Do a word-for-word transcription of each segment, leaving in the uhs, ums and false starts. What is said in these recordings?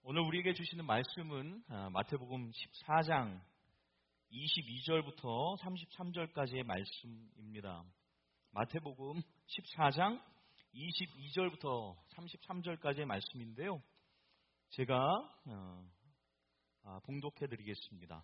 오늘 우리에게 주시는 말씀은 마태복음 십사 장 이십이 절부터 삼십삼 절까지의 말씀입니다. 마태복음 십사 장 이십이 절부터 삼십삼 절까지의 말씀인데요. 제가 봉독해 드리겠습니다.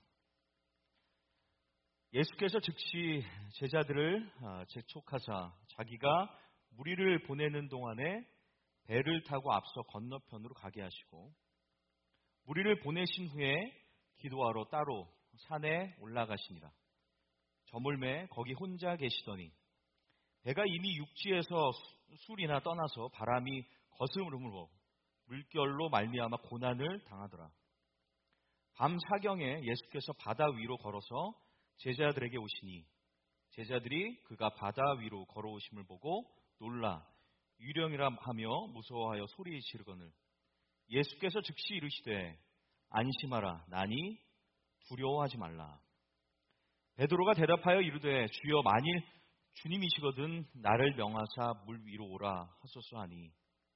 예수께서 즉시 제자들을 재촉하사 자기가 무리를 보내는 동안에 배를 타고 앞서 건너편으로 가게 하시고 무리를 보내신 후에 기도하러 따로 산에 올라가시니라. 저물매 거기 혼자 계시더니 배가 이미 육지에서 술이나 떠나서 바람이 거스름으로 물결로 말미암아 고난을 당하더라. 밤 사경에 예수께서 바다 위로 걸어서 제자들에게 오시니 제자들이 그가 바다 위로 걸어오심을 보고 놀라 유령이라 하며 무서워하여 소리 지르거늘 예수께서 즉시 이르시되 안심하라 나니 두려워하지 말라. 베드로가 대답하여 이르되 주여 만일 주님이시거든 나를 명하사 물 위로 오라 하소서 하니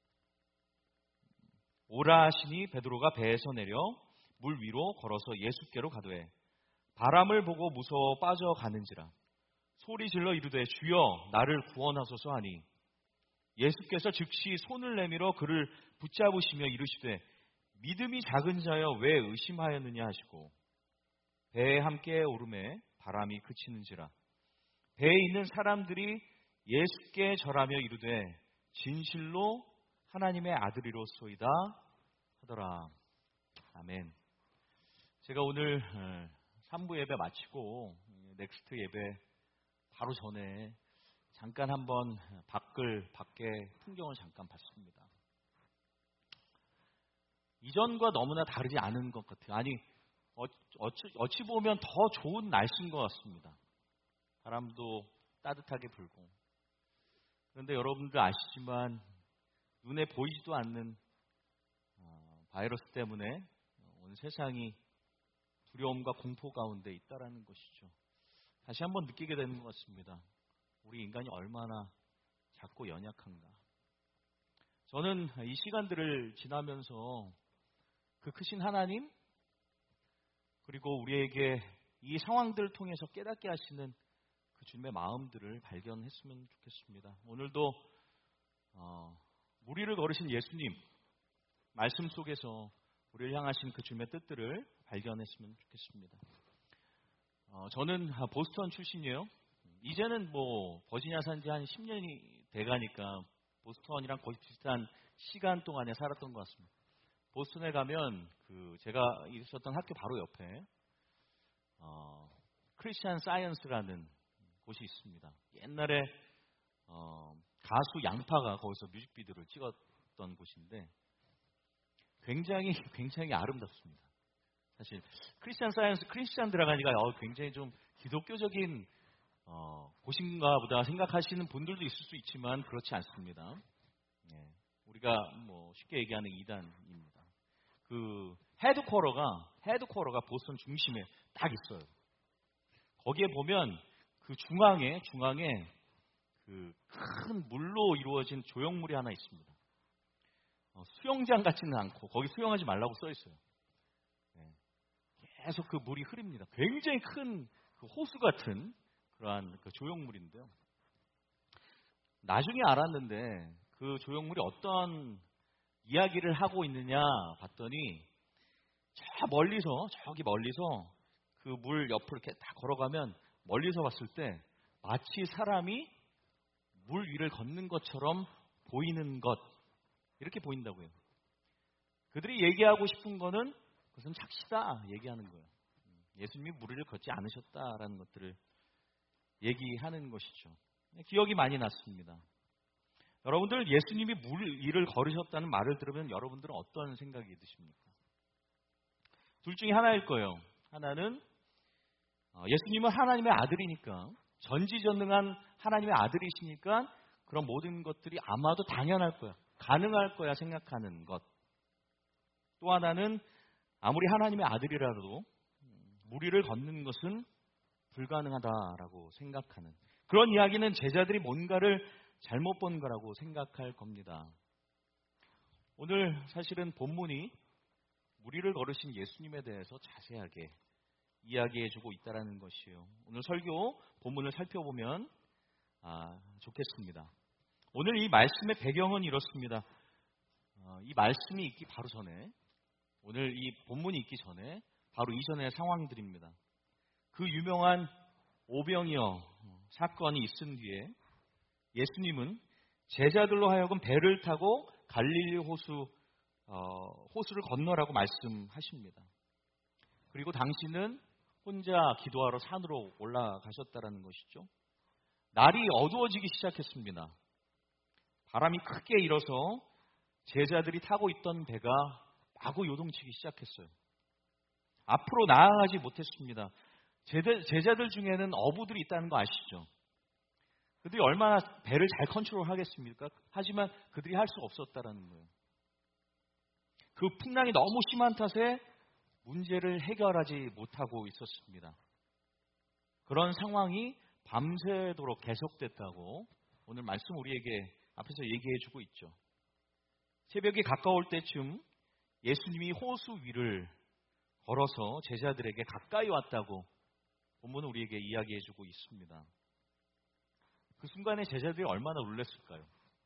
오라 하시니 베드로가 배에서 내려 물 위로 걸어서 예수께로 가되 바람을 보고 무서워 빠져가는지라 소리 질러 이르되 주여 나를 구원하소서 하니 예수께서 즉시 손을 내밀어 그를 붙잡으시며 이르시되 믿음이 작은 자여 왜 의심하였느냐 하시고 배에 함께 오르매 바람이 그치는지라 배에 있는 사람들이 예수께 절하며 이르되 진실로 하나님의 아들이로소이다 하더라. 아멘. 제가 오늘 삼 부 예배 마치고 넥스트 예배 바로 전에 잠깐 한번 밖을, 밖에 풍경을 잠깐 봤습니다. 이전과 너무나 다르지 않은 것 같아요. 아니, 어찌, 어찌 보면 더 좋은 날씨인 것 같습니다. 바람도 따뜻하게 불고. 그런데 여러분들 아시지만 눈에 보이지도 않는 바이러스 때문에 온 세상이 두려움과 공포 가운데 있다라는 것이죠. 다시 한번 느끼게 되는 것 같습니다. 우리 인간이 얼마나 작고 연약한가. 저는 이 시간들을 지나면서 그 크신 하나님 그리고 우리에게 이 상황들을 통해서 깨닫게 하시는 그 주님의 마음들을 발견했으면 좋겠습니다. 오늘도 어, 무리를 걸으신 예수님 말씀 속에서 우리를 향하신 그 주님의 뜻들을 발견했으면 좋겠습니다. 어, 저는 보스턴 출신이에요. 이제는 뭐 버지니아 산지 한 십 년이 돼가니까 보스턴이랑 거의 비슷한 시간 동안에 살았던 것 같습니다. 보스턴에 가면 그 제가 있었던 학교 바로 옆에 어, 크리스찬 사이언스라는 곳이 있습니다. 옛날에 어, 가수 양파가 거기서 뮤직비디오를 찍었던 곳인데 굉장히 굉장히 아름답습니다. 사실 크리스찬 사이언스 크리스찬 들어가니까 어, 굉장히 좀 기독교적인 어, 곳인가 보다 생각하시는 분들도 있을 수 있지만 그렇지 않습니다. 예, 우리가 뭐 쉽게 얘기하는 이단입니다. 그 헤드쿼터가 헤드쿼터가 보스턴 중심에 딱 있어요. 거기에 보면 그 중앙에 중앙에 그 큰 물로 이루어진 조형물이 하나 있습니다. 어, 수영장 같지는 않고 거기 수영하지 말라고 써 있어요. 예, 계속 그 물이 흐릅니다. 굉장히 큰 그 호수 같은 그러한 그 조형물인데요. 나중에 알았는데 그 조형물이 어떤 이야기를 하고 있느냐 봤더니 저 멀리서 저기 멀리서 그 물 옆을 이렇게 다 걸어가면 멀리서 봤을 때 마치 사람이 물 위를 걷는 것처럼 보이는 것 이렇게 보인다고요. 그들이 얘기하고 싶은 거는 그것은 착시다 얘기하는 거예요. 예수님이 물 위를 걷지 않으셨다라는 것들을 얘기하는 것이죠. 기억이 많이 났습니다. 여러분들 예수님이 물 위를 걸으셨다는 말을 들으면 여러분들은 어떤 생각이 드십니까? 둘 중에 하나일 거예요. 하나는 예수님은 하나님의 아들이니까 전지전능한 하나님의 아들이시니까 그런 모든 것들이 아마도 당연할 거야. 가능할 거야 생각하는 것. 또 하나는 아무리 하나님의 아들이라도 물 위를 걷는 것은 불가능하다라고 생각하는 그런 이야기는 제자들이 뭔가를 잘못 본 거라고 생각할 겁니다. 오늘 사실은 본문이 무리를 걸으신 예수님에 대해서 자세하게 이야기해주고 있다는 것이에요. 오늘 설교 본문을 살펴보면 아, 좋겠습니다. 오늘 이 말씀의 배경은 이렇습니다. 어, 이 말씀이 있기 바로 전에, 오늘 이 본문이 있기 전에 바로 이전의 상황들입니다. 그 유명한 오병이어 사건이 있은 뒤에 예수님은 제자들로 하여금 배를 타고 갈릴리 호수, 어, 호수를 건너라고 말씀하십니다. 그리고 당신은 혼자 기도하러 산으로 올라가셨다는 것이죠. 날이 어두워지기 시작했습니다. 바람이 크게 일어서 제자들이 타고 있던 배가 마구 요동치기 시작했어요. 앞으로 나아가지 못했습니다. 제자들 중에는 어부들이 있다는 거 아시죠? 그들이 얼마나 배를 잘 컨트롤하겠습니까? 하지만 그들이 할 수 없었다는 거예요. 그 풍랑이 너무 심한 탓에 문제를 해결하지 못하고 있었습니다. 그런 상황이 밤새도록 계속됐다고 오늘 말씀 우리에게 앞에서 얘기해주고 있죠. 새벽이 가까울 때쯤 예수님이 호수 위를 걸어서 제자들에게 가까이 왔다고 본문은 우리에게 이야기해주고 있습니다. 그 순간에 제자들이 얼마나 놀랐을까요?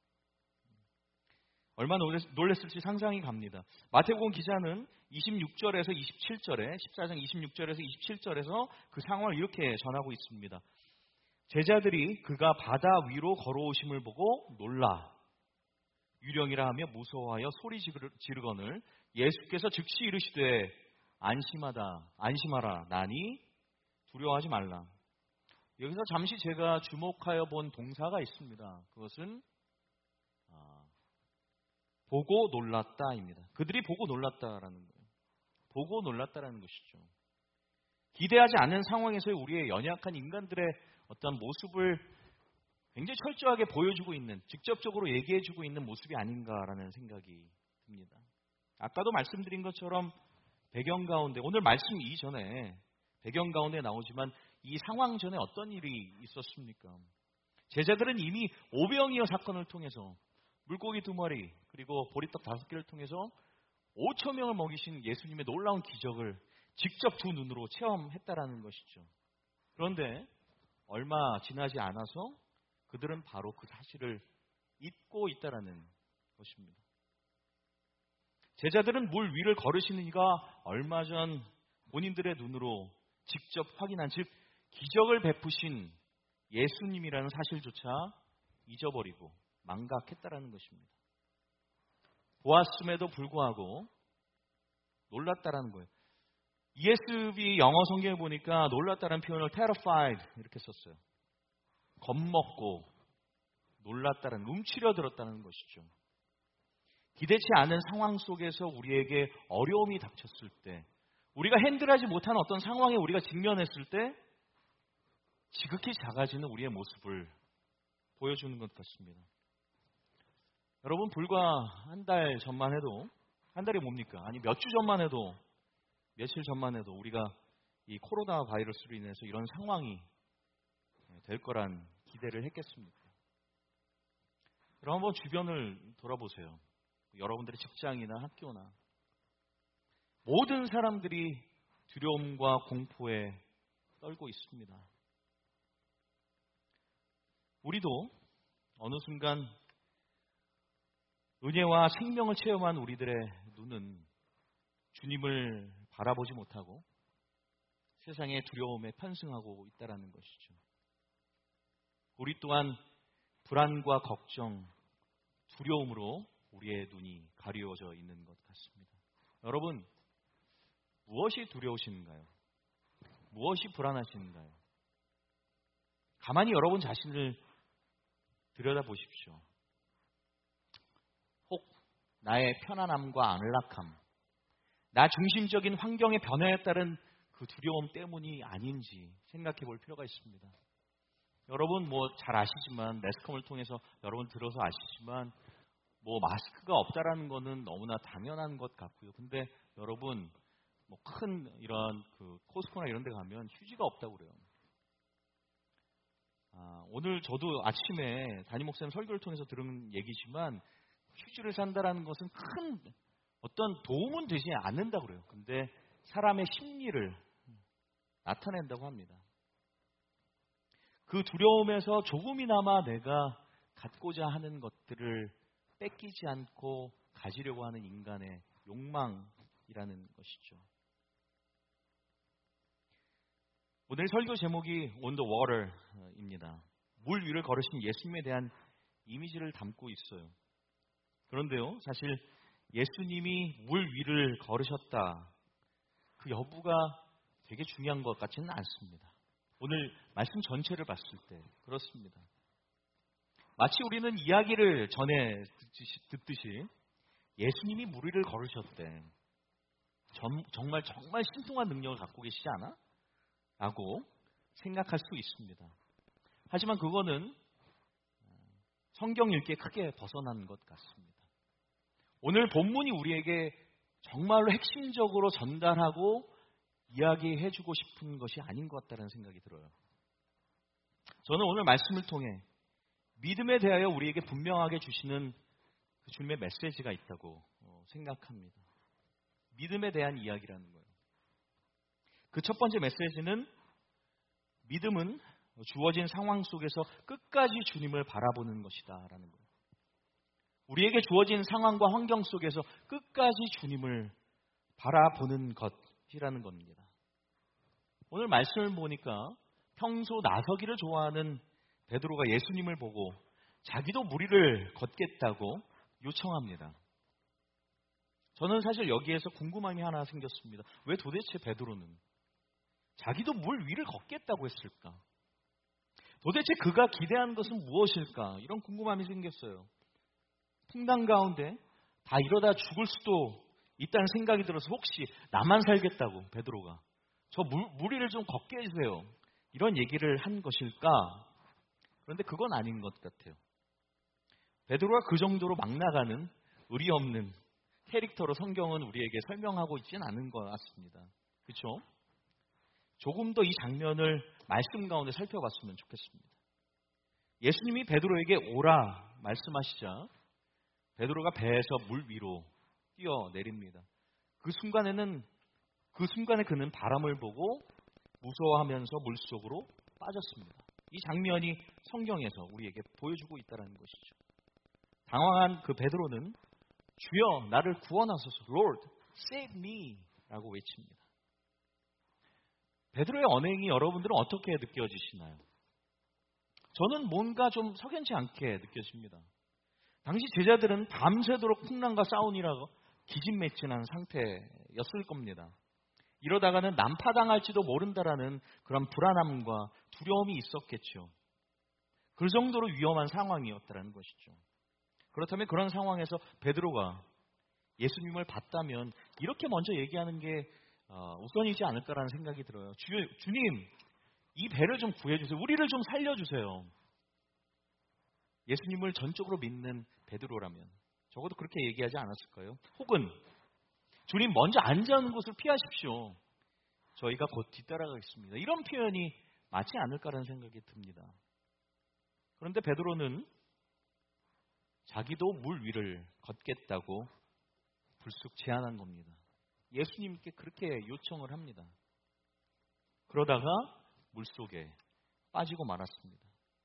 얼마나 놀랐을지 상상이 갑니다. 마태복음 기자는 이십육 절에서 이십칠 절에 십사 장 이십육 절에서 이십칠 절에서 그 상황을 이렇게 전하고 있습니다. 제자들이 그가 바다 위로 걸어오심을 보고 놀라 유령이라 하며 무서워하여 소리 지르거늘 예수께서 즉시 이르시되 안심하다 안심하라 나니 두려워하지 말라. 여기서 잠시 제가 주목하여 본 동사가 있습니다. 그것은 아, 보고 놀랐다입니다. 그들이 보고 놀랐다라는 거예요. 보고 놀랐다라는 것이죠. 기대하지 않는 상황에서의 우리의 연약한 인간들의 어떤 모습을 굉장히 철저하게 보여주고 있는, 직접적으로 얘기해주고 있는 모습이 아닌가라는 생각이 듭니다. 아까도 말씀드린 것처럼 배경 가운데, 오늘 말씀 이전에 배경 가운데 나오지만 이 상황 전에 어떤 일이 있었습니까? 제자들은 이미 오병이어 사건을 통해서 물고기 두 마리 그리고 보리떡 다섯 개를 통해서 오천 명을 먹이신 예수님의 놀라운 기적을 직접 두 눈으로 체험했다라는 것이죠. 그런데 얼마 지나지 않아서 그들은 바로 그 사실을 잊고 있다라는 것입니다. 제자들은 물 위를 걸으시는 이가 얼마 전 본인들의 눈으로 직접 확인한, 즉 기적을 베푸신 예수님이라는 사실조차 잊어버리고 망각했다라는 것입니다. 보았음에도 불구하고 놀랐다라는 거예요. 이에스브이 영어 성경에 보니까 놀랐다는 표현을 terrified 이렇게 썼어요. 겁먹고 놀랐다는, 움츠려들었다는 것이죠. 기대치 않은 상황 속에서 우리에게 어려움이 닥쳤을 때, 우리가 핸들하지 못하는 어떤 상황에 우리가 직면했을 때 지극히 작아지는 우리의 모습을 보여주는 것 같습니다. 여러분, 불과 한 달 전만 해도, 한 달이 뭡니까? 아니 몇 주 전만 해도, 며칠 전만 해도 우리가 이 코로나 바이러스로 인해서 이런 상황이 될 거란 기대를 했겠습니까? 그럼 한번 주변을 돌아보세요. 여러분들의 직장이나 학교나 모든 사람들이 두려움과 공포에 떨고 있습니다. 우리도 어느 순간 은혜와 생명을 체험한 우리들의 눈은 주님을 바라보지 못하고 세상의 두려움에 편승하고 있다는 것이죠. 우리 또한 불안과 걱정, 두려움으로 우리의 눈이 가리워져 있는 것 같습니다. 여러분, 무엇이 두려우신가요? 무엇이 불안하신가요? 가만히 여러분 자신을 들여다보십시오. 혹 나의 편안함과 안락함, 나 중심적인 환경의 변화에 따른 그 두려움 때문이 아닌지 생각해 볼 필요가 있습니다. 여러분 뭐 잘 아시지만, 매스컴을 통해서 여러분 들어서 아시지만 뭐 마스크가 없다라는 거는 너무나 당연한 것 같고요. 근데 여러분 뭐 큰 이런 그 코스코나 이런 데 가면 휴지가 없다고 그래요. 아, 오늘 저도 아침에 담임 목사님 설교를 통해서 들은 얘기지만 휴지를 산다라는 것은 큰 어떤 도움은 되지 않는다고 그래요. 근데 사람의 심리를 나타낸다고 합니다. 그 두려움에서 조금이나마 내가 갖고자 하는 것들을 뺏기지 않고 가지려고 하는 인간의 욕망이라는 것이죠. 오늘 설교 제목이 On the Water입니다. 물 위를 걸으신 예수님에 대한 이미지를 담고 있어요. 그런데요, 사실 예수님이 물 위를 걸으셨다, 그 여부가 되게 중요한 것 같지는 않습니다. 오늘 말씀 전체를 봤을 때 그렇습니다. 마치 우리는 이야기를 전에 듣듯이 예수님이 물 위를 걸으셨대, 정말 정말 신통한 능력을 갖고 계시지 않아? 라고 생각할 수 있습니다. 하지만 그거는 성경 읽기에 크게 벗어난 것 같습니다. 오늘 본문이 우리에게 정말로 핵심적으로 전달하고 이야기해주고 싶은 것이 아닌 것 같다는 생각이 들어요. 저는 오늘 말씀을 통해 믿음에 대하여 우리에게 분명하게 주시는 그 주님의 메시지가 있다고 생각합니다. 믿음에 대한 이야기라는 거예요. 그 첫 번째 메시지는 믿음은 주어진 상황 속에서 끝까지 주님을 바라보는 것이다 라는 거예요. 우리에게 주어진 상황과 환경 속에서 끝까지 주님을 바라보는 것이라는 겁니다. 오늘 말씀을 보니까 평소 나서기를 좋아하는 베드로가 예수님을 보고 자기도 물 위를 걷겠다고 요청합니다. 저는 사실 여기에서 궁금함이 하나 생겼습니다. 왜 도대체 베드로는 자기도 물 위를 걷겠다고 했을까? 도대체 그가 기대한 것은 무엇일까? 이런 궁금함이 생겼어요. 풍랑 가운데 다 이러다 죽을 수도 있다는 생각이 들어서 혹시 나만 살겠다고 베드로가 저 물, 물 위를 좀 걷게 해주세요, 이런 얘기를 한 것일까? 그런데 그건 아닌 것 같아요. 베드로가 그 정도로 막 나가는 의리 없는 캐릭터로 성경은 우리에게 설명하고 있지는 않은 것 같습니다. 그렇죠? 조금 더 이 장면을 말씀 가운데 살펴봤으면 좋겠습니다. 예수님이 베드로에게 오라 말씀하시자 베드로가 배에서 물 위로 뛰어내립니다. 그 순간에는 그 순간에 그는 바람을 보고 무서워하면서 물속으로 빠졌습니다. 이 장면이 성경에서 우리에게 보여주고 있다는 것이죠. 당황한 그 베드로는 주여 나를 구원하소서, Lord, save me 라고 외칩니다. 베드로의 언행이 여러분들은 어떻게 느껴지시나요? 저는 뭔가 좀 석연치 않게 느껴집니다. 당시 제자들은 밤새도록 풍랑과 싸우니라고 기진맥진한 상태였을 겁니다. 이러다가는 난파당할지도 모른다라는 그런 불안함과 두려움이 있었겠죠. 그 정도로 위험한 상황이었다는 것이죠. 그렇다면 그런 상황에서 베드로가 예수님을 봤다면 이렇게 먼저 얘기하는 게 우선이지 않을까라는 생각이 들어요. 주, 주님, 이 배를 좀 구해주세요. 우리를 좀 살려주세요. 예수님을 전적으로 믿는 베드로라면 적어도 그렇게 얘기하지 않았을까요? 혹은 주님 먼저 앉아있는 곳을 피하십시오. 저희가 곧 뒤따라가겠습니다. 이런 표현이 맞지 않을까라는 생각이 듭니다. 그런데 베드로는 자기도 물 위를 걷겠다고 불쑥 제안한 겁니다. 예수님께 그렇게 요청을 합니다. 그러다가 물속에 빠지고 말았습니다.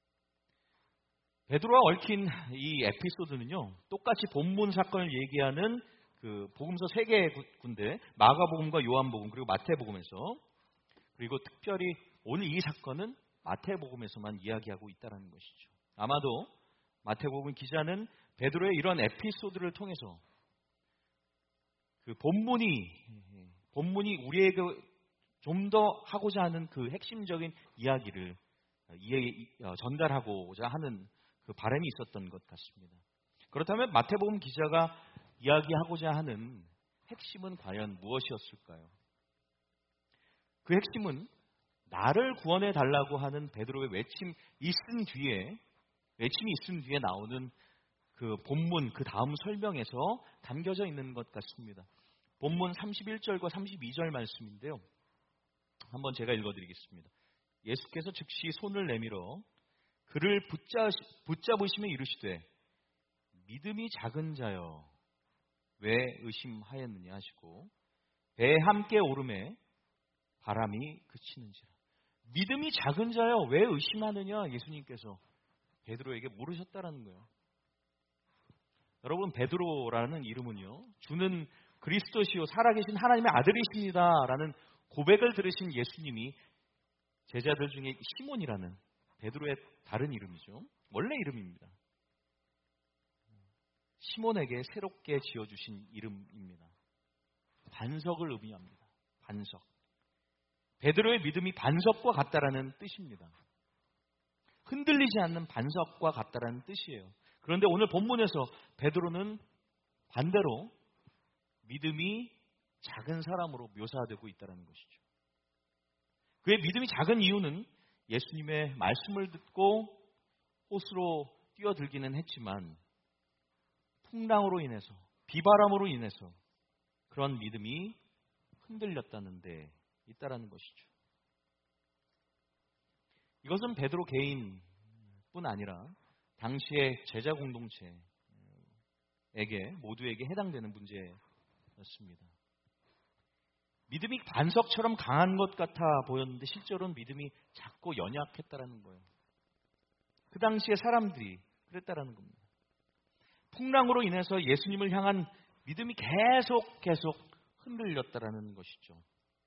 베드로와 얽힌 이 에피소드는요, 똑같이 본문 사건을 얘기하는 그 복음서 세 개의 군데, 마가복음과 요한복음 그리고 마태복음에서, 그리고 특별히 오늘 이 사건은 마태복음에서만 이야기하고 있다는 것이죠. 아마도 마태복음 기자는 베드로의 이런 에피소드를 통해서 그 본문이 본문이 우리에게 좀 더 하고자 하는 그 핵심적인 이야기를 전달하고자 하는 그 바람이 있었던 것 같습니다. 그렇다면 마태복음 기자가 이야기하고자 하는 핵심은 과연 무엇이었을까요? 그 핵심은 나를 구원해 달라고 하는 베드로의 외침 있은 뒤에 외침이 있은 뒤에 나오는 그 본문 그 다음 설명에서 담겨져 있는 것 같습니다. 본문 삼십일 절과 삼십이 절 말씀인데요. 한번 제가 읽어드리겠습니다. 예수께서 즉시 손을 내밀어 그를 붙잡, 붙잡으시며 이르시되 믿음이 작은 자여 왜 의심하였느냐 하시고 배에 함께 오름에 바람이 그치는지라. 믿음이 작은 자여 왜 의심하느냐 예수님께서 베드로에게 물으셨다라는 거예요. 여러분, 베드로라는 이름은요, 주는 그리스도시요 살아계신 하나님의 아들이십니다라는 고백을 들으신 예수님이 제자들 중에 시몬이라는 베드로의 다른 이름이죠. 원래 이름입니다. 시몬에게 새롭게 지어주신 이름입니다. 반석을 의미합니다. 반석. 베드로의 믿음이 반석과 같다라는 뜻입니다. 흔들리지 않는 반석과 같다라는 뜻이에요. 그런데 오늘 본문에서 베드로는 반대로 믿음이 작은 사람으로 묘사되고 있다는 것이죠. 그의 믿음이 작은 이유는 예수님의 말씀을 듣고 호수로 뛰어들기는 했지만 풍랑으로 인해서, 비바람으로 인해서 그런 믿음이 흔들렸다는 데 있다라는 것이죠. 이것은 베드로 개인뿐 아니라 당시의 제자 공동체에게 모두에게 해당되는 문제였습니다. 믿음이 반석처럼 강한 것 같아 보였는데 실제로는 믿음이 작고 연약했다라는 거예요. 그 당시의 사람들이 그랬다라는 겁니다. 풍랑으로 인해서 예수님을 향한 믿음이 계속 계속 흔들렸다라는 것이죠.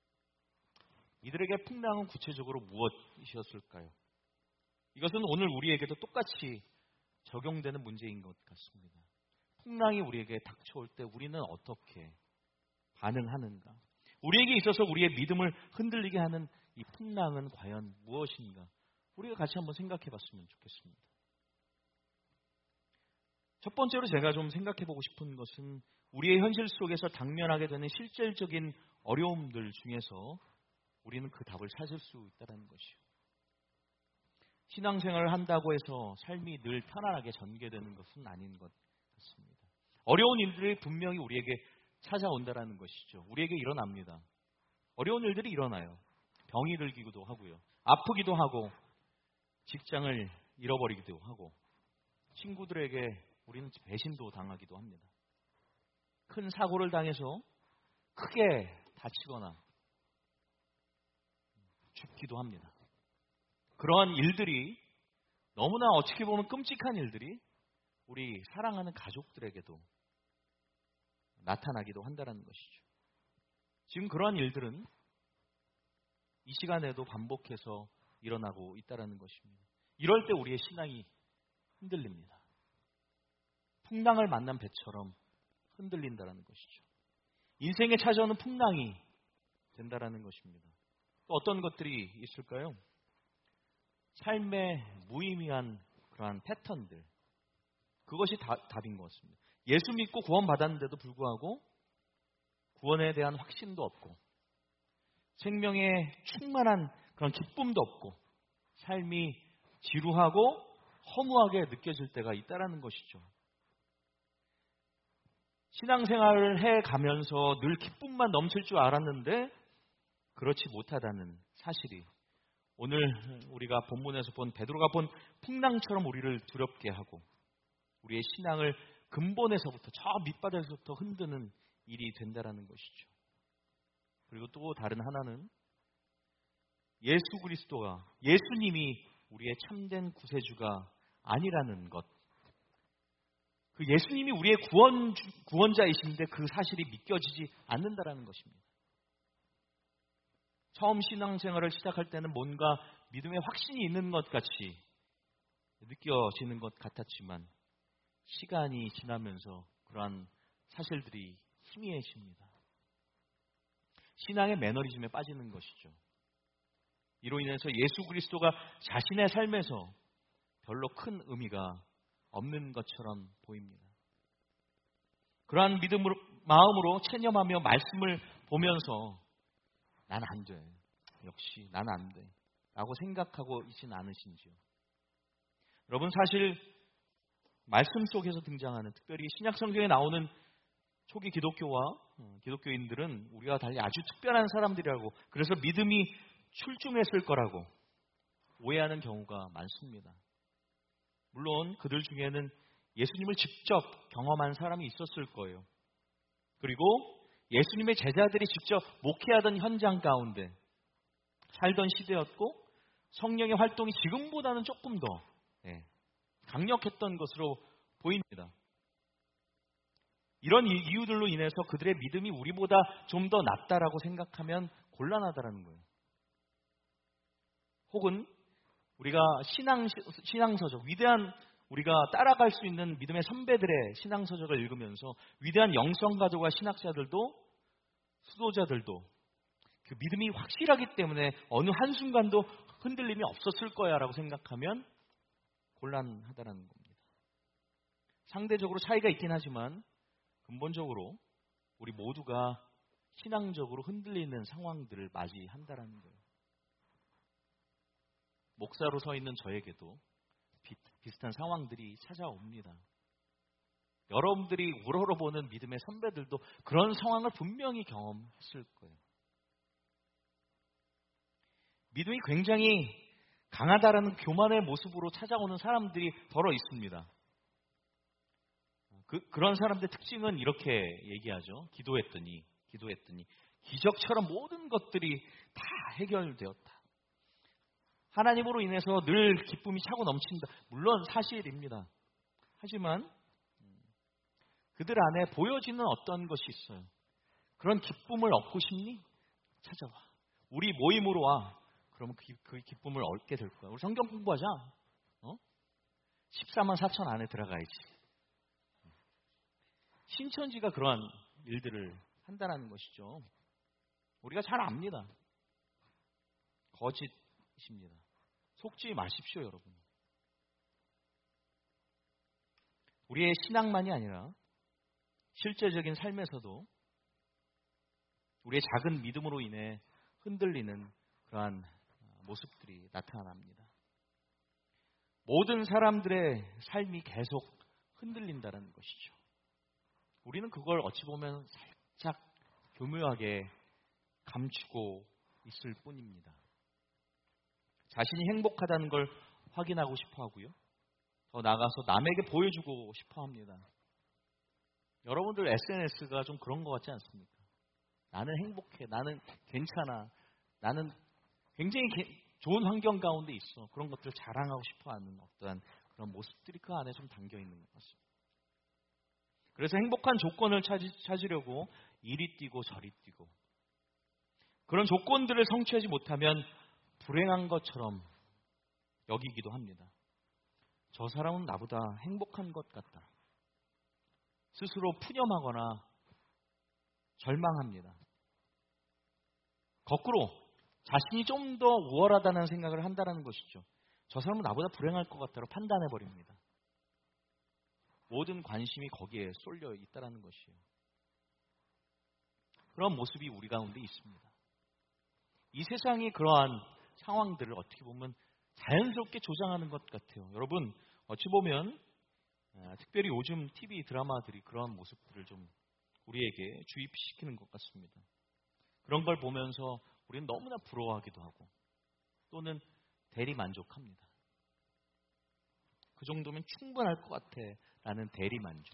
이들에게 풍랑은 구체적으로 무엇이었을까요? 이것은 오늘 우리에게도 똑같이 적용되는 문제인 것 같습니다. 풍랑이 우리에게 닥쳐올 때 우리는 어떻게 반응하는가? 우리에게 있어서 우리의 믿음을 흔들리게 하는 이 풍랑은 과연 무엇인가? 우리가 같이 한번 생각해 봤으면 좋겠습니다. 첫 번째로 제가 좀 생각해 보고 싶은 것은 우리의 현실 속에서 당면하게 되는 실질적인 어려움들 중에서 우리는 그 답을 찾을 수 있다는 것이요. 신앙생활을 한다고 해서 삶이 늘 편안하게 전개되는 것은 아닌 것 같습니다. 어려운 일들이 분명히 우리에게 찾아온다는 것이죠. 우리에게 일어납니다. 어려운 일들이 일어나요. 병이 들기도 하고요. 아프기도 하고 직장을 잃어버리기도 하고 친구들에게 우리는 배신도 당하기도 합니다. 큰 사고를 당해서 크게 다치거나 죽기도 합니다. 그러한 일들이 너무나 어떻게 보면 끔찍한 일들이 우리 사랑하는 가족들에게도 나타나기도 한다는 것이죠. 지금 그러한 일들은 이 시간에도 반복해서 일어나고 있다는 것입니다. 이럴 때 우리의 신앙이 흔들립니다. 풍랑을 만난 배처럼 흔들린다는 것이죠. 인생에 찾아오는 풍랑이 된다는 것입니다. 또 어떤 것들이 있을까요? 삶의 무의미한 그러한 패턴들, 그것이 다, 답인 것 같습니다. 예수 믿고 구원받았는데도 불구하고 구원에 대한 확신도 없고 생명에 충만한 그런 기쁨도 없고 삶이 지루하고 허무하게 느껴질 때가 있다는 것이죠. 신앙생활을 해가면서 늘 기쁨만 넘칠 줄 알았는데 그렇지 못하다는 사실이 오늘 우리가 본문에서 본 베드로가 본 풍랑처럼 우리를 두렵게 하고 우리의 신앙을 근본에서부터 저 밑바닥에서부터 흔드는 일이 된다는 것이죠. 그리고 또 다른 하나는 예수 그리스도가 예수님이 우리의 참된 구세주가 아니라는 것. 그 예수님이 우리의 구원, 구원자이신데 그 사실이 믿겨지지 않는다라는 것입니다. 처음 신앙생활을 시작할 때는 뭔가 믿음의 확신이 있는 것 같이 느껴지는 것 같았지만 시간이 지나면서 그러한 사실들이 희미해집니다. 신앙의 매너리즘에 빠지는 것이죠. 이로 인해서 예수 그리스도가 자신의 삶에서 별로 큰 의미가 없는 것처럼 보입니다. 그러한 믿음으로, 마음으로 체념하며 말씀을 보면서 난 안 돼. 역시 난 안 돼. 라고 생각하고 있지는 않으신지요. 여러분 사실 말씀 속에서 등장하는 특별히 신약성경에 나오는 초기 기독교와 기독교인들은 우리와 달리 아주 특별한 사람들이라고 그래서 믿음이 출중했을 거라고 오해하는 경우가 많습니다. 물론 그들 중에는 예수님을 직접 경험한 사람이 있었을 거예요. 그리고 예수님의 제자들이 직접 목회하던 현장 가운데 살던 시대였고 성령의 활동이 지금보다는 조금 더 예, 강력했던 것으로 보입니다. 이런 이유들로 인해서 그들의 믿음이 우리보다 좀 더 낫다라고 생각하면 곤란하다라는 거예요. 혹은 우리가 신앙, 신앙서적, 위대한 우리가 따라갈 수 있는 믿음의 선배들의 신앙서적을 읽으면서 위대한 영성가족과 신학자들도 수도자들도 그 믿음이 확실하기 때문에 어느 한순간도 흔들림이 없었을 거야 라고 생각하면 곤란하다는 겁니다. 상대적으로 차이가 있긴 하지만 근본적으로 우리 모두가 신앙적으로 흔들리는 상황들을 맞이한다는 거예요. 목사로 서 있는 저에게도 비, 비슷한 상황들이 찾아옵니다. 여러분들이 우러러보는 믿음의 선배들도 그런 상황을 분명히 경험했을 거예요. 믿음이 굉장히 강하다라는 교만의 모습으로 찾아오는 사람들이 더러 있습니다. 그, 그런 사람들의 특징은 이렇게 얘기하죠. 기도했더니, 기도했더니 기적처럼 모든 것들이 다 해결되었다. 하나님으로 인해서 늘 기쁨이 차고 넘친다. 물론 사실입니다. 하지만 그들 안에 보여지는 어떤 것이 있어요. 그런 기쁨을 얻고 싶니? 찾아와. 우리 모임으로 와. 그러면 그, 그 기쁨을 얻게 될 거야. 우리 성경 공부하자. 어? 십사만 사천 안에 들어가야지. 신천지가 그러한 일들을 한다는 것이죠. 우리가 잘 압니다. 거짓입니다. 속지 마십시오, 여러분. 우리의 신앙만이 아니라 실제적인 삶에서도 우리의 작은 믿음으로 인해 흔들리는 그러한 모습들이 나타납니다. 모든 사람들의 삶이 계속 흔들린다는 것이죠. 우리는 그걸 어찌 보면 살짝 교묘하게 감추고 있을 뿐입니다. 자신이 행복하다는 걸 확인하고 싶어 하고요. 더 나아가서 남에게 보여주고 싶어 합니다. 여러분들 에스엔에스가 좀 그런 것 같지 않습니까? 나는 행복해. 나는 괜찮아. 나는 굉장히 게, 좋은 환경 가운데 있어. 그런 것들을 자랑하고 싶어 하는 어떠한 그런 모습들이 그 안에 좀 담겨 있는 것 같습니다. 그래서 행복한 조건을 찾으, 찾으려고 이리 뛰고 저리 뛰고 그런 조건들을 성취하지 못하면 불행한 것처럼 여기기도 합니다. 저 사람은 나보다 행복한 것 같다. 스스로 푸념하거나 절망합니다. 거꾸로 자신이 좀 더 우월하다는 생각을 한다는 것이죠. 저 사람은 나보다 불행할 것 같다고 판단해버립니다. 모든 관심이 거기에 쏠려 있다는 것이에요. 그런 모습이 우리 가운데 있습니다. 이 세상이 그러한 상황들을 어떻게 보면 자연스럽게 조장하는 것 같아요. 여러분 어찌 보면 특별히 요즘 티비 드라마들이 그러한 모습들을 좀 우리에게 주입시키는 것 같습니다. 그런 걸 보면서 우리는 너무나 부러워하기도 하고 또는 대리만족합니다. 그 정도면 충분할 것 같아 라는 대리만족.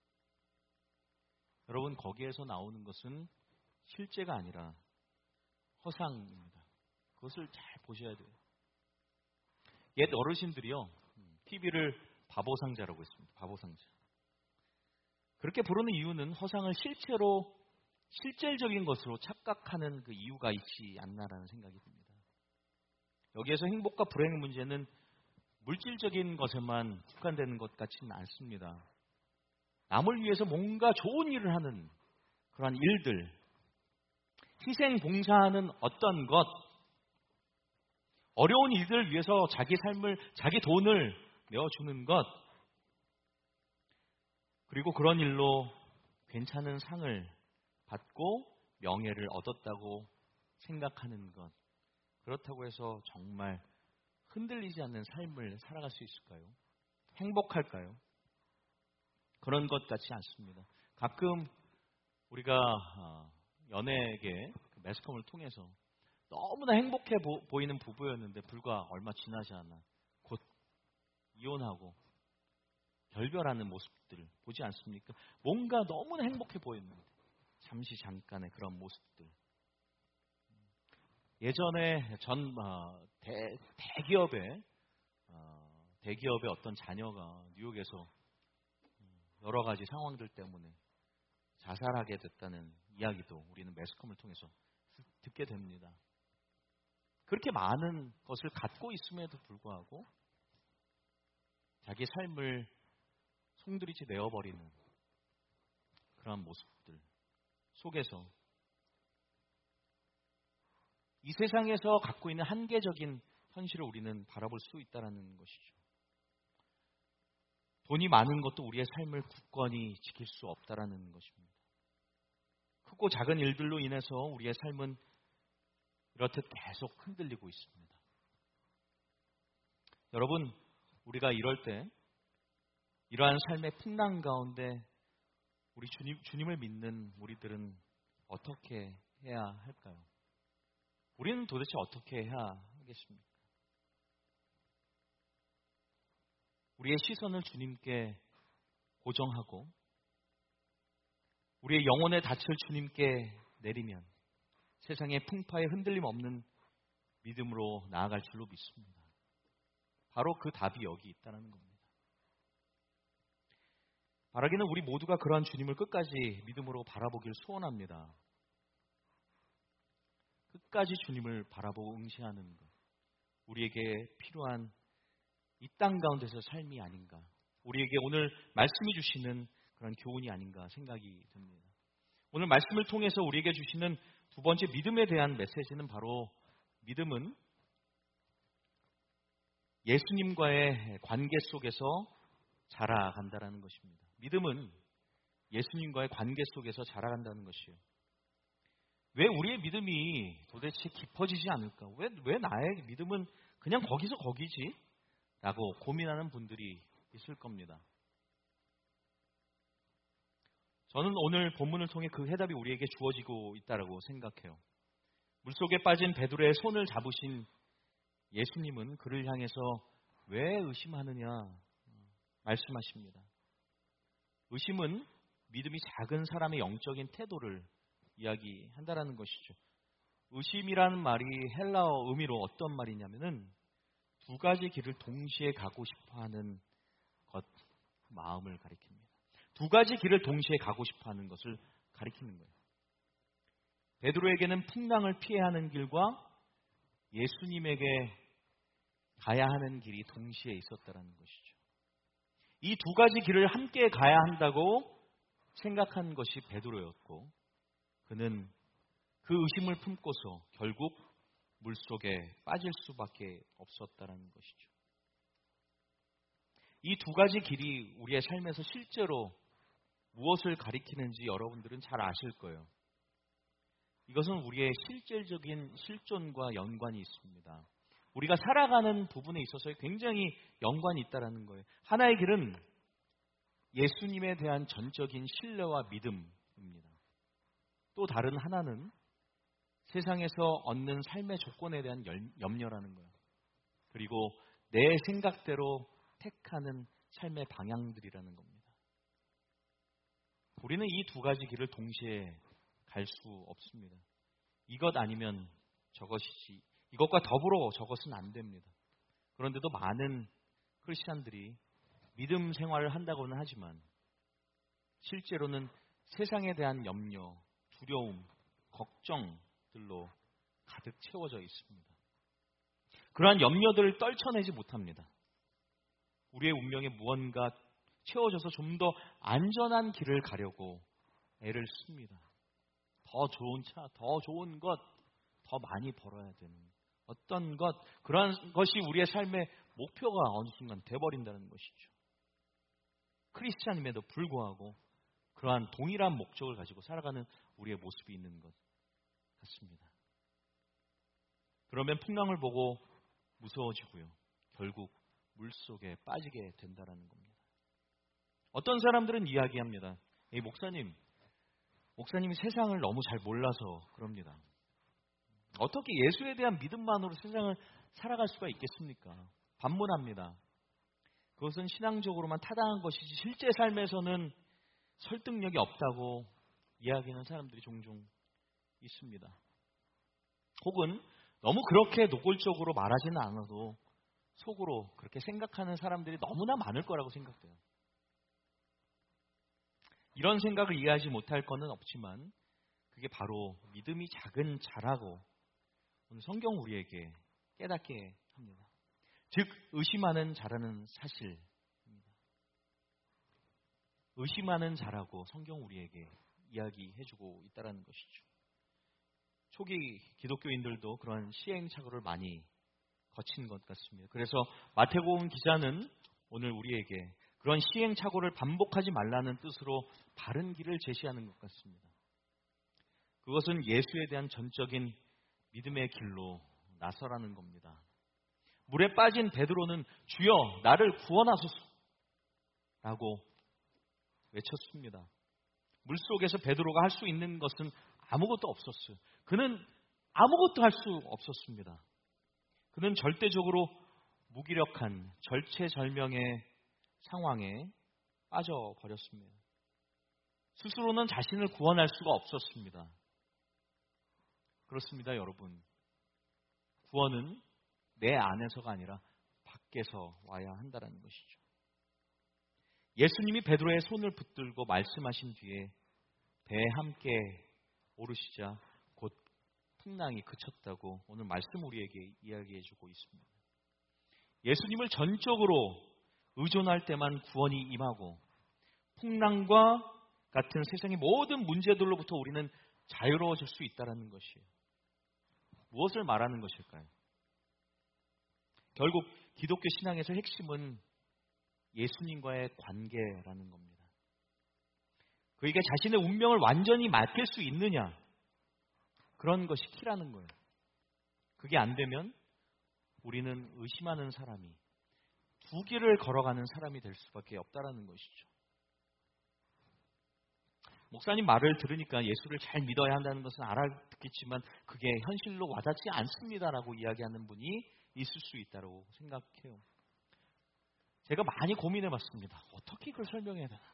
여러분 거기에서 나오는 것은 실제가 아니라 허상입니다. 그것을 잘 보셔야 돼요. 옛 어르신들이요 티비를 바보상자라고 했습니다. 바보상자. 그렇게 부르는 이유는 허상을 실제로 실질적인 것으로 착각하는 그 이유가 있지 않나라는 생각이 듭니다. 여기에서 행복과 불행의 문제는 물질적인 것에만 국한되는 것 같지는 않습니다. 남을 위해서 뭔가 좋은 일을 하는 그러한 일들, 희생 봉사하는 어떤 것, 어려운 일들을 위해서 자기 삶을, 자기 돈을 내어주는 것, 그리고 그런 일로 괜찮은 상을 받고 명예를 얻었다고 생각하는 것. 그렇다고 해서 정말 흔들리지 않는 삶을 살아갈 수 있을까요? 행복할까요? 그런 것 같지 않습니다. 가끔 우리가 연예계 매스컴을 통해서 너무나 행복해 보이는 부부였는데 불과 얼마 지나지 않아 곧 이혼하고 결별하는 모습들을 보지 않습니까? 뭔가 너무나 행복해 보였는데 잠시 잠깐의 그런 모습들. 예전에 전 어, 대, 대기업의 어, 대기업의 어떤 자녀가 뉴욕에서 여러 가지 상황들 때문에 자살하게 됐다는 이야기도 우리는 매스컴을 통해서 듣게 됩니다. 그렇게 많은 것을 갖고 있음에도 불구하고 자기 삶을 송두리째 내어버리는 그런 모습들 속에서 이 세상에서 갖고 있는 한계적인 현실을 우리는 바라볼 수 있다는 것이죠. 돈이 많은 것도 우리의 삶을 굳건히 지킬 수 없다는 것입니다. 크고 작은 일들로 인해서 우리의 삶은 이렇듯 계속 흔들리고 있습니다. 여러분, 우리가 이럴 때 이러한 삶의 풍랑 가운데 우리 주님, 주님을 믿는 우리들은 어떻게 해야 할까요? 우리는 도대체 어떻게 해야 하겠습니까? 우리의 시선을 주님께 고정하고 우리의 영혼의 닻을 주님께 내리면 세상의 풍파에 흔들림 없는 믿음으로 나아갈 줄로 믿습니다. 바로 그 답이 여기 있다는 겁니다. 바라기는 우리 모두가 그러한 주님을 끝까지 믿음으로 바라보길 소원합니다. 끝까지 주님을 바라보고 응시하는 것, 우리에게 필요한 이 땅 가운데서 삶이 아닌가, 우리에게 오늘 말씀이 주시는 그런 교훈이 아닌가 생각이 듭니다. 오늘 말씀을 통해서 우리에게 주시는 두 번째 믿음에 대한 메시지는 바로 믿음은 예수님과의 관계 속에서 자라간다는 것입니다. 믿음은 예수님과의 관계 속에서 자라간다는 것이에요. 왜 우리의 믿음이 도대체 깊어지지 않을까? 왜, 왜 나의 믿음은 그냥 거기서 거기지? 라고 고민하는 분들이 있을 겁니다. 저는 오늘 본문을 통해 그 해답이 우리에게 주어지고 있다고 생각해요. 물속에 빠진 베드로의 손을 잡으신 예수님은 그를 향해서 왜 의심하느냐 말씀하십니다. 의심은 믿음이 작은 사람의 영적인 태도를 이야기한다라는 것이죠. 의심이라는 말이 헬라어 의미로 어떤 말이냐면은 두 가지 길을 동시에 가고 싶어하는 것, 마음을 가리킵니다. 두 가지 길을 동시에 가고 싶어하는 것을 가리키는 거예요. 베드로에게는 풍랑을 피해야 하는 길과 예수님에게 가야 하는 길이 동시에 있었다는 것이죠. 이 두 가지 길을 함께 가야 한다고 생각한 것이 베드로였고 그는 그 의심을 품고서 결국 물속에 빠질 수밖에 없었다는 것이죠. 이 두 가지 길이 우리의 삶에서 실제로 무엇을 가리키는지 여러분들은 잘 아실 거예요. 이것은 우리의 실질적인 실존과 연관이 있습니다. 우리가 살아가는 부분에 있어서 굉장히 연관이 있다는 거예요. 하나의 길은 예수님에 대한 전적인 신뢰와 믿음입니다. 또 다른 하나는 세상에서 얻는 삶의 조건에 대한 염려라는 거예요. 그리고 내 생각대로 택하는 삶의 방향들이라는 겁니다. 우리는 이 두 가지 길을 동시에 갈 수 없습니다. 이것 아니면 저것이지, 이것과 더불어 저것은 안 됩니다. 그런데도 많은 크리스찬들이 믿음 생활을 한다고는 하지만 실제로는 세상에 대한 염려, 두려움, 걱정들로 가득 채워져 있습니다. 그러한 염려들을 떨쳐내지 못합니다. 우리의 운명에 무언가 채워져서 좀 더 안전한 길을 가려고 애를 씁니다. 더 좋은 차, 더 좋은 것, 더 많이 벌어야 되는 어떤 것, 그러한 것이 우리의 삶의 목표가 어느 순간 돼버린다는 것이죠. 크리스찬임에도 불구하고 그러한 동일한 목적을 가지고 살아가는 우리의 모습이 있는 것 같습니다. 그러면 풍랑을 보고 무서워지고요. 결국 물속에 빠지게 된다는 겁니다. 어떤 사람들은 이야기합니다. 이 목사님, 목사님이 세상을 너무 잘 몰라서 그럽니다. 어떻게 예수에 대한 믿음만으로 세상을 살아갈 수가 있겠습니까? 반문합니다. 그것은 신앙적으로만 타당한 것이지 실제 삶에서는 설득력이 없다고 이야기하는 사람들이 종종 있습니다. 혹은 너무 그렇게 노골적으로 말하지는 않아도 속으로 그렇게 생각하는 사람들이 너무나 많을 거라고 생각돼요. 이런 생각을 이해하지 못할 것은 없지만 그게 바로 믿음이 작은 자라고 오늘 성경 우리에게 깨닫게 합니다. 즉 의심하는 자라는 사실입니다. 의심하는 자라고 성경 우리에게 이야기해주고 있다는 것이죠. 초기 기독교인들도 그런 시행착오를 많이 거친 것 같습니다. 그래서 마태복음 기자는 오늘 우리에게 그런 시행착오를 반복하지 말라는 뜻으로 바른 길을 제시하는 것 같습니다. 그것은 예수에 대한 전적인 믿음의 길로 나서라는 겁니다. 물에 빠진 베드로는 주여 나를 구원하소서 라고 외쳤습니다. 물속에서 베드로가 할 수 있는 것은 아무것도 없었어요. 그는 아무것도 할 수 없었습니다. 그는 절대적으로 무기력한 절체절명의 상황에 빠져버렸습니다. 스스로는 자신을 구원할 수가 없었습니다. 그렇습니다, 여러분. 구원은 내 안에서가 아니라 밖에서 와야 한다는 것이죠. 예수님이 베드로의 손을 붙들고 말씀하신 뒤에 배에 함께 오르시자 곧 풍랑이 그쳤다고 오늘 말씀 우리에게 이야기해주고 있습니다. 예수님을 전적으로 의존할 때만 구원이 임하고 풍랑과 같은 세상의 모든 문제들로부터 우리는 자유로워질 수 있다는 것이에요. 무엇을 말하는 것일까요? 결국 기독교 신앙에서 핵심은 예수님과의 관계라는 겁니다. 그에게 자신의 운명을 완전히 맡길 수 있느냐, 그런 것이 키라는 거예요. 그게 안 되면 우리는 의심하는 사람이, 두 길을 걸어가는 사람이 될 수밖에 없다는 것이죠. 목사님 말을 들으니까 예수를 잘 믿어야 한다는 것은 알아듣겠지만 그게 현실로 와닿지 않습니다라고 이야기하는 분이 있을 수 있다고 생각해요. 제가 많이 고민해봤습니다. 어떻게 그걸 설명해야 되나.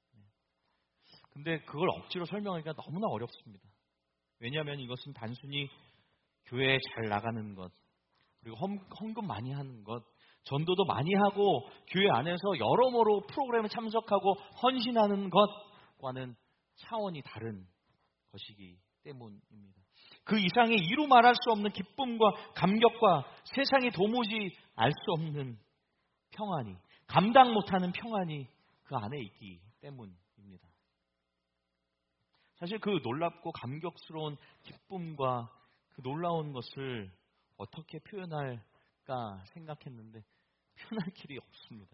근데 그걸 억지로 설명하기가 너무나 어렵습니다. 왜냐하면 이것은 단순히 교회에 잘 나가는 것, 그리고 헌, 헌금 많이 하는 것, 전도도 많이 하고 교회 안에서 여러모로 프로그램에 참석하고 헌신하는 것과는 차원이 다른 것이기 때문입니다. 그 이상의 이루 말할 수 없는 기쁨과 감격과 세상이 도무지 알 수 없는 평안이, 감당 못하는 평안이 그 안에 있기 때문입니다. 사실 그 놀랍고 감격스러운 기쁨과 그 놀라운 것을 어떻게 표현할까 생각했는데 표현할 길이 없습니다.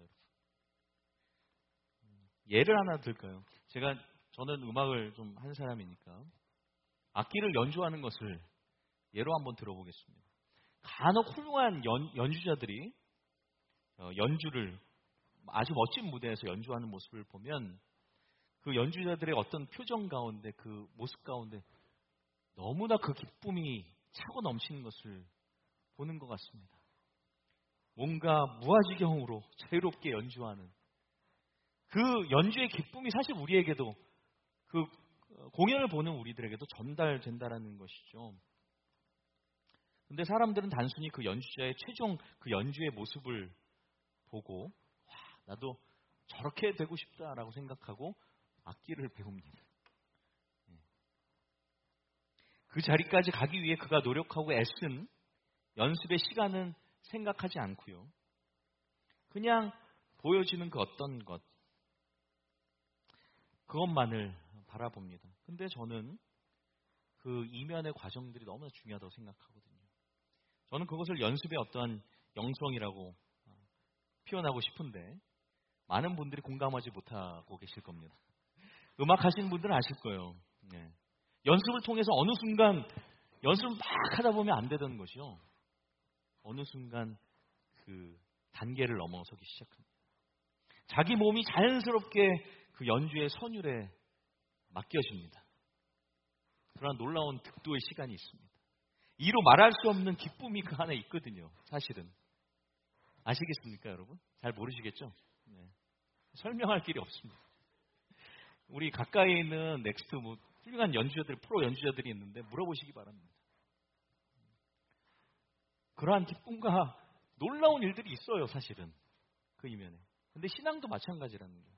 예를 하나 들까요? 제가 저는 음악을 좀 한 사람이니까 악기를 연주하는 것을 예로 한번 들어보겠습니다. 간혹 훌륭한 연, 연주자들이 연주를 아주 멋진 무대에서 연주하는 모습을 보면 그 연주자들의 어떤 표정 가운데, 그 모습 가운데 너무나 그 기쁨이 차고 넘치는 것을 보는 것 같습니다. 뭔가 무아지경으로 자유롭게 연주하는 그 연주의 기쁨이 사실 우리에게도, 그 공연을 보는 우리들에게도 전달된다라는 것이죠. 근데 사람들은 단순히 그 연주자의 최종 그 연주의 모습을 보고 와, 나도 저렇게 되고 싶다라고 생각하고 악기를 배웁니다. 그 자리까지 가기 위해 그가 노력하고 애쓴 연습의 시간은 생각하지 않고요. 그냥 보여지는 그 어떤 것, 그것만을 바라봅니다. 근데 저는 그 이면의 과정들이 너무나 중요하다고 생각하거든요. 저는 그것을 연습의 어떠한 영성이라고 표현하고 싶은데 많은 분들이 공감하지 못하고 계실 겁니다. 음악 하시는 분들은 아실 거예요. 네. 연습을 통해서 어느 순간 연습을 막 하다 보면 안 되던 것이요. 어느 순간 그 단계를 넘어서기 시작합니다. 자기 몸이 자연스럽게 그 연주의 선율에 맡겨집니다. 그러나 놀라운 득도의 시간이 있습니다. 이로 말할 수 없는 기쁨이 그 안에 있거든요. 사실은. 아시겠습니까, 여러분? 잘 모르시겠죠? 네. 설명할 길이 없습니다. 우리 가까이 있는 넥스트 뭐 훌륭한 연주자들, 프로 연주자들이 있는데 물어보시기 바랍니다. 그러한 기쁨과 놀라운 일들이 있어요, 사실은. 그 이면에. 근데 신앙도 마찬가지라는 거예요.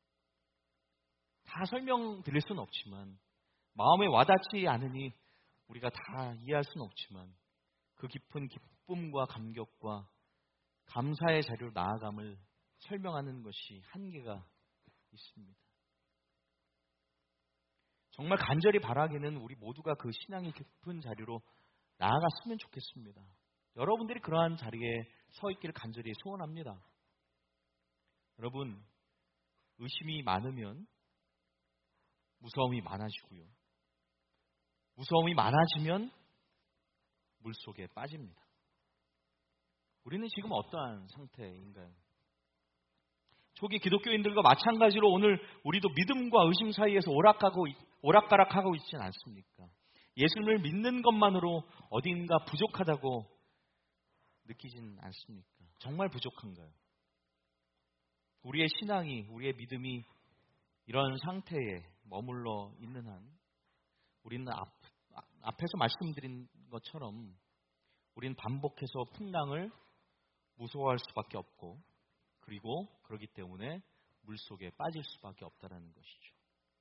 다 설명드릴 수는 없지만, 마음에 와닿지 않으니 우리가 다 이해할 수는 없지만, 그 깊은 기쁨과 감격과 감사의 자리로 나아감을 설명하는 것이 한계가 있습니다. 정말 간절히 바라기는 우리 모두가 그 신앙의 깊은 자리로 나아갔으면 좋겠습니다. 여러분들이 그러한 자리에 서 있기를 간절히 소원합니다. 여러분, 의심이 많으면 무서움이 많아지고요. 무서움이 많아지면 물속에 빠집니다. 우리는 지금 어떠한 상태인가요? 초기 기독교인들과 마찬가지로 오늘 우리도 믿음과 의심 사이에서 오락가고, 오락가락하고 있지 않습니까? 예수님을 믿는 것만으로 어딘가 부족하다고 느끼진 않습니까? 정말 부족한가요? 우리의 신앙이, 우리의 믿음이 이런 상태에 머물러 있는 한 우리는 앞, 앞에서 말씀드린 것처럼 우리는 반복해서 풍랑을 무서워할 수밖에 없고, 그리고 그렇기 때문에 물속에 빠질 수밖에 없다는 것이죠.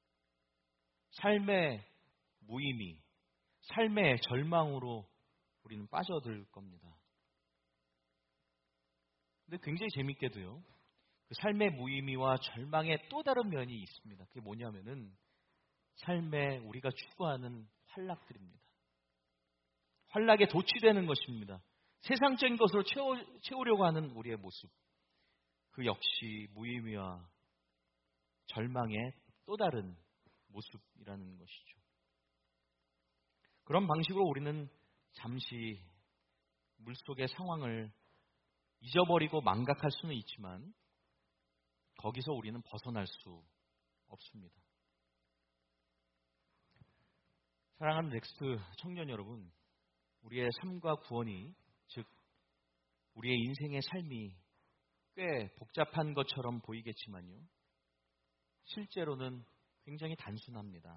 삶의 무의미, 삶의 절망으로 우리는 빠져들 겁니다. 근데 굉장히 재밌게도요, 그 삶의 무의미와 절망의 또 다른 면이 있습니다. 그게 뭐냐면은 삶에 우리가 추구하는 환락들입니다. 환락에 도취되는 것입니다. 세상적인 것으로 채워, 채우려고 하는 우리의 모습, 그 역시 무의미와 절망의 또 다른 모습이라는 것이죠. 그런 방식으로 우리는 잠시 물속의 상황을 잊어버리고 망각할 수는 있지만 거기서 우리는 벗어날 수 없습니다. 사랑하는 넥스트 청년 여러분, 우리의 삶과 구원이, 즉 우리의 인생의 삶이 꽤 복잡한 것처럼 보이겠지만요, 실제로는 굉장히 단순합니다.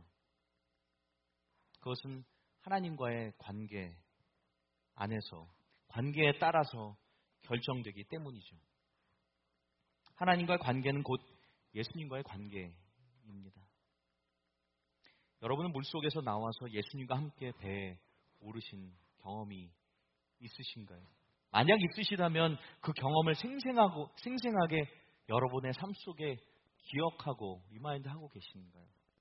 그것은 하나님과의 관계 안에서, 관계에 따라서 결정되기 때문이죠. 하나님과의 관계는 곧 예수님과의 관계입니다. 여러분은 물속에서 나와서 예수님과 함께 배에 오르신 경험이 있으신가요? 만약 있으시다면 그 경험을 생생하고, 생생하게 여러분의 삶 속에 기억하고 리마인드하고 계신가요?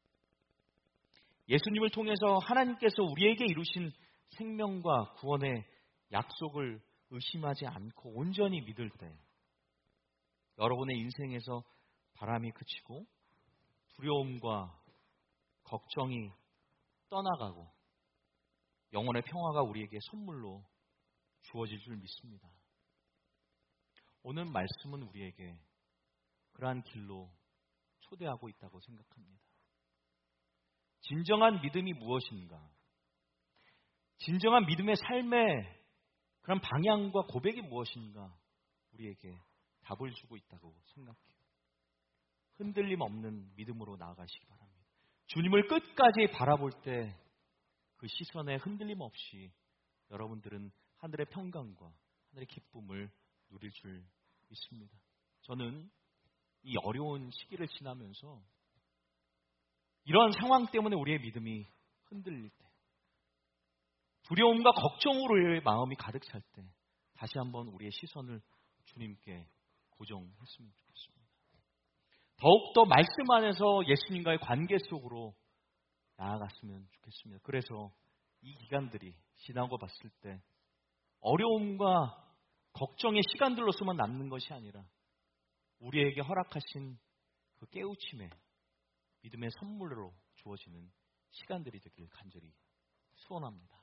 예수님을 통해서 하나님께서 우리에게 이루신 생명과 구원의 약속을 의심하지 않고 온전히 믿을 때 여러분의 인생에서 바람이 그치고 두려움과 걱정이 떠나가고 영혼의 평화가 우리에게 선물로 주어질 줄 믿습니다. 오늘 말씀은 우리에게 그러한 길로 초대하고 있다고 생각합니다. 진정한 믿음이 무엇인가? 진정한 믿음의 삶의 그런 방향과 고백이 무엇인가? 우리에게 답을 주고 있다고 생각해요. 흔들림 없는 믿음으로 나아가시기 바랍니다. 주님을 끝까지 바라볼 때 그 시선에 흔들림 없이 여러분들은 하늘의 평강과 하늘의 기쁨을 누릴 줄 믿습니다. 저는 이 어려운 시기를 지나면서 이런 상황 때문에 우리의 믿음이 흔들릴 때, 두려움과 걱정으로의 마음이 가득 찰 때 다시 한번 우리의 시선을 주님께 고정했으면 좋겠습니다. 더욱더 말씀 안에서 예수님과의 관계 속으로 나아갔으면 좋겠습니다. 그래서 이 기간들이 지나고 봤을 때 어려움과 걱정의 시간들로서만 남는 것이 아니라 우리에게 허락하신 그 깨우침의 믿음의 선물로 주어지는 시간들이 되길 간절히 소원합니다.